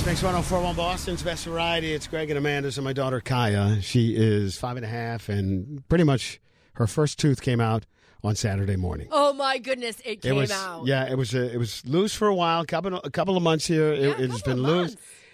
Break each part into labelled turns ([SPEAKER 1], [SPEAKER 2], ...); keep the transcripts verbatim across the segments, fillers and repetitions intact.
[SPEAKER 1] Mix one oh four point one Boston's Best Variety. It's Greg and Amanda's and my daughter Kaya. She is five and a half, and pretty much her first tooth came out on Saturday morning.
[SPEAKER 2] Oh my goodness, it came
[SPEAKER 1] it was,
[SPEAKER 2] out.
[SPEAKER 1] Yeah, it was a, it was loose for a while, a couple a couple of months here. It,
[SPEAKER 2] Yeah,
[SPEAKER 1] it has been loose.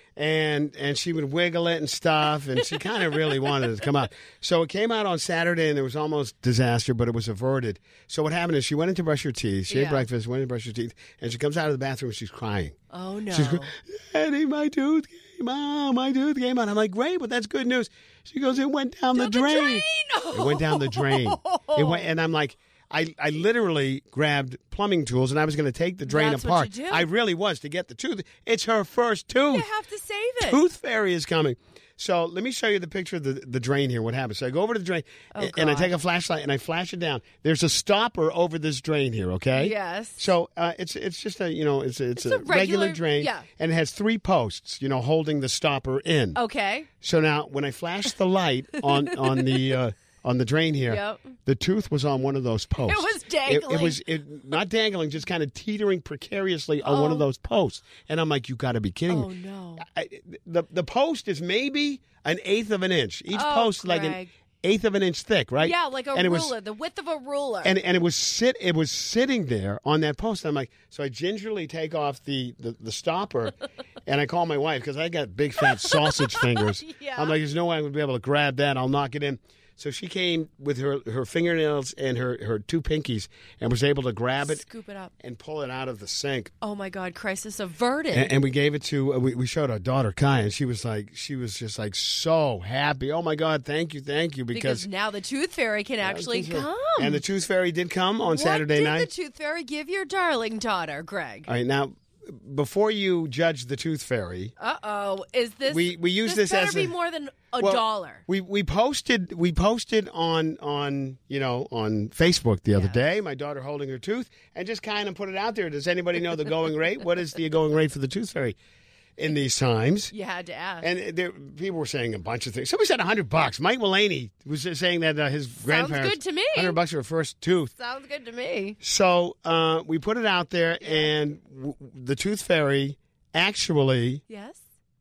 [SPEAKER 1] And and she would wiggle it and stuff, and she kind of really wanted it to come out. So it came out on Saturday, and there was almost disaster, but it was averted. So what happened is she went in to brush her teeth. She
[SPEAKER 2] Yeah.
[SPEAKER 1] ate breakfast, went in to brush her teeth, and she comes out of the bathroom and she's crying.
[SPEAKER 2] Oh, no.
[SPEAKER 1] She's going, Daddy, my tooth came out. My tooth came out. I'm like, great, but that's good news. She goes, it went down the
[SPEAKER 2] Down the
[SPEAKER 1] drain.
[SPEAKER 2] drain.
[SPEAKER 1] It went down the drain. It went, and I'm like, I, I literally grabbed plumbing tools, and I was going to take the drain
[SPEAKER 2] That's what
[SPEAKER 1] apart.
[SPEAKER 2] you do.
[SPEAKER 1] I really was to get the tooth. It's her first tooth.
[SPEAKER 2] You have to save it.
[SPEAKER 1] Tooth Fairy is coming. So let me show you the picture of the, the drain here, what happens. So I go over to the drain,
[SPEAKER 2] Oh,
[SPEAKER 1] and, and I
[SPEAKER 2] God.
[SPEAKER 1] take a flashlight, and I flash it down. There's a stopper over this drain here, okay?
[SPEAKER 2] Yes.
[SPEAKER 1] So uh, it's it's just a, you know, it's, a, it's,
[SPEAKER 2] It's
[SPEAKER 1] a,
[SPEAKER 2] a regular-
[SPEAKER 1] drain,
[SPEAKER 2] yeah.
[SPEAKER 1] and it has three posts, you know, holding the stopper in.
[SPEAKER 2] Okay.
[SPEAKER 1] So now when I flash the light on, on the... Uh, on the drain here,
[SPEAKER 2] Yep.
[SPEAKER 1] the tooth was on one of those posts.
[SPEAKER 2] It was
[SPEAKER 1] It,
[SPEAKER 2] dangling.
[SPEAKER 1] it was it, not dangling, just kind of teetering precariously on one of those posts. And I'm like, you got to be kidding
[SPEAKER 2] Oh,
[SPEAKER 1] me.
[SPEAKER 2] no.
[SPEAKER 1] I, the the post is maybe an eighth of an inch. Each
[SPEAKER 2] Oh,
[SPEAKER 1] post is like an
[SPEAKER 2] Greg.
[SPEAKER 1] eighth of an inch thick, right?
[SPEAKER 2] Yeah, like a
[SPEAKER 1] and it
[SPEAKER 2] ruler,
[SPEAKER 1] was,
[SPEAKER 2] the width of a ruler.
[SPEAKER 1] and and it was sit it was sitting there on that post. And I'm like, so I gingerly take off the the, the stopper, and I call my wife because I got big fat sausage fingers.
[SPEAKER 2] Yeah.
[SPEAKER 1] I'm like, there's no way I'm gonna be able to grab that. I'll knock it in. So she came with her, her fingernails and her, her two pinkies and was able to grab it
[SPEAKER 2] Scoop it up.
[SPEAKER 1] and pull it out of the sink.
[SPEAKER 2] Oh, my God, crisis averted.
[SPEAKER 1] And, and we gave it to, uh, we, we showed our daughter, Kai, and she was like, she was just like so happy. Oh, my God, thank you, thank you.
[SPEAKER 2] because
[SPEAKER 1] Because,
[SPEAKER 2] now the Tooth Fairy can actually come.
[SPEAKER 1] And the Tooth Fairy did come on Saturday
[SPEAKER 2] what
[SPEAKER 1] night.
[SPEAKER 2] did the Tooth Fairy give your darling daughter, Greg?
[SPEAKER 1] All right, now, before you judge the Tooth Fairy,
[SPEAKER 2] Uh-oh. Is this...
[SPEAKER 1] We- we use
[SPEAKER 2] this
[SPEAKER 1] this
[SPEAKER 2] better
[SPEAKER 1] as
[SPEAKER 2] be
[SPEAKER 1] a-
[SPEAKER 2] more than a
[SPEAKER 1] Well,
[SPEAKER 2] dollar.
[SPEAKER 1] We we posted we posted on on you know on Facebook the other
[SPEAKER 2] Yeah.
[SPEAKER 1] day. My daughter holding her tooth, and just kind of put it out there. Does anybody know the going rate? What is the going rate for the Tooth Fairy in these times?
[SPEAKER 2] You had to ask.
[SPEAKER 1] And there, people were saying a bunch of things. Somebody said a hundred bucks. Mike Mulaney was saying that uh, his grandparents
[SPEAKER 2] good to me.
[SPEAKER 1] hundred bucks for a first tooth.
[SPEAKER 2] Sounds good to me.
[SPEAKER 1] So uh, we put it out there, and w- the Tooth Fairy actually
[SPEAKER 2] Yes?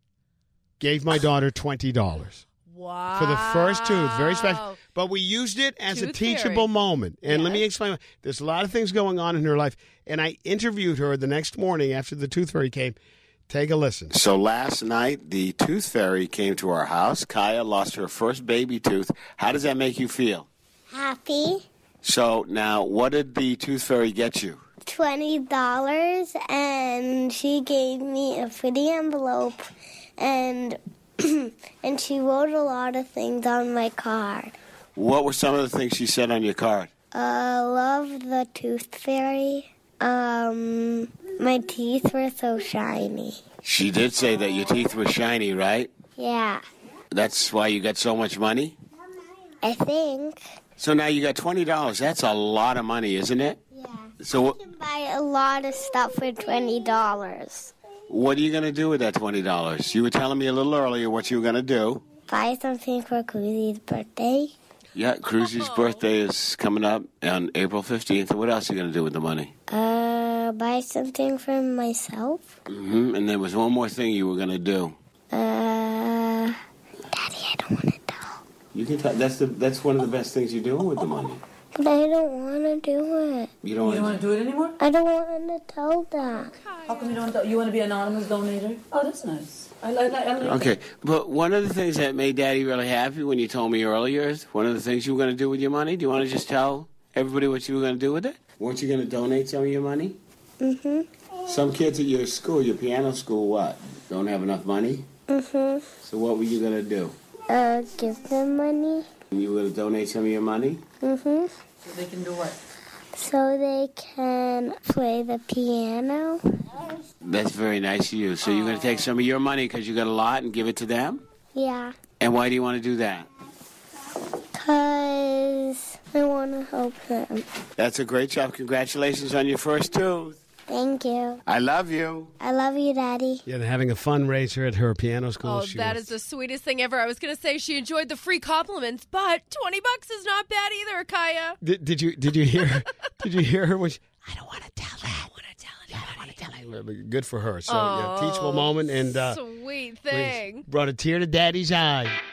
[SPEAKER 1] gave my daughter twenty dollars.
[SPEAKER 2] Wow.
[SPEAKER 1] For the first tooth, very special. But we used it as a
[SPEAKER 2] Tooth
[SPEAKER 1] teachable
[SPEAKER 2] fairy.
[SPEAKER 1] moment. And let me
[SPEAKER 2] Yes.
[SPEAKER 1] explain. There's a lot of things going on in her life. And I interviewed her the next morning after the Tooth Fairy came. Take a listen.
[SPEAKER 3] So last night, the Tooth Fairy came to our house. Kaya lost her first baby tooth. How does that make you feel?
[SPEAKER 4] Happy.
[SPEAKER 3] So now, what did the Tooth Fairy get you?
[SPEAKER 4] twenty dollars, and she gave me a pretty envelope, and and she wrote a lot of things on my card.
[SPEAKER 3] What were some of the things she said on your card?
[SPEAKER 4] Uh, love the Tooth Fairy. Um, my teeth were so shiny.
[SPEAKER 3] She did say that your teeth were shiny, right?
[SPEAKER 4] Yeah,
[SPEAKER 3] That's why you got so much money?
[SPEAKER 4] I think.
[SPEAKER 3] So now you got twenty dollars. That's a lot of money, isn't it?
[SPEAKER 4] Yeah.
[SPEAKER 3] So
[SPEAKER 4] You can buy a lot of stuff for twenty dollars.
[SPEAKER 3] what are you going to do with that twenty dollars? You were telling me a little earlier what you were going to do.
[SPEAKER 4] Buy something for Cruzy's birthday.
[SPEAKER 3] Yeah, Cruzy's birthday is coming up on April fifteenth. What else are you going to do with the money?
[SPEAKER 4] Uh, buy something for myself.
[SPEAKER 3] hmm And there was one more thing you were going to do.
[SPEAKER 4] Uh, Daddy, I don't want to tell.
[SPEAKER 3] You can tell. That's the. That's one of the best things you're doing with the money.
[SPEAKER 4] But I don't want to do it.
[SPEAKER 3] You don't.
[SPEAKER 5] You don't want to do it anymore?
[SPEAKER 4] I don't want to tell them.
[SPEAKER 5] How come you don't? You want to be an anonymous donator? Oh, that's nice. I like. I like
[SPEAKER 3] Okay, but one of the things that made Daddy really happy when you told me earlier is one of the things you were going to do with your money. Do you want to just tell everybody what you were going to do with it? Weren't you going to donate some of your money?
[SPEAKER 4] Mhm.
[SPEAKER 3] Some kids at your school, your piano school, what? Don't have enough money?
[SPEAKER 4] Mhm.
[SPEAKER 3] So what were you going to do?
[SPEAKER 4] Uh, give them money.
[SPEAKER 3] You were going to donate some of your money?
[SPEAKER 4] Mhm.
[SPEAKER 5] So they can do what?
[SPEAKER 4] So they can play the piano.
[SPEAKER 3] That's very nice of you. So you're going to take some of your money because you got a lot and give it to them?
[SPEAKER 4] Yeah.
[SPEAKER 3] And why do you want to do that?
[SPEAKER 4] Cause I want to help them.
[SPEAKER 3] That's a great job. Congratulations on your first tooth.
[SPEAKER 4] Thank you.
[SPEAKER 3] I love you.
[SPEAKER 4] I love you, Daddy.
[SPEAKER 1] Yeah, they're having a fundraiser at her piano school.
[SPEAKER 2] Oh,
[SPEAKER 1] She
[SPEAKER 2] that
[SPEAKER 1] was-
[SPEAKER 2] is the sweetest thing ever. I was going to say she enjoyed the free compliments, but twenty bucks is not bad either, Kaya.
[SPEAKER 1] Did, did you did you hear? Did you hear her? When she, I don't want to tell her.
[SPEAKER 2] I want to tell
[SPEAKER 1] I
[SPEAKER 2] anybody.
[SPEAKER 1] don't want to tell her. Good for her. So
[SPEAKER 2] Oh,
[SPEAKER 1] yeah, teachable moment and uh,
[SPEAKER 2] sweet. sweet thing.
[SPEAKER 1] Brought a tear to Daddy's eye.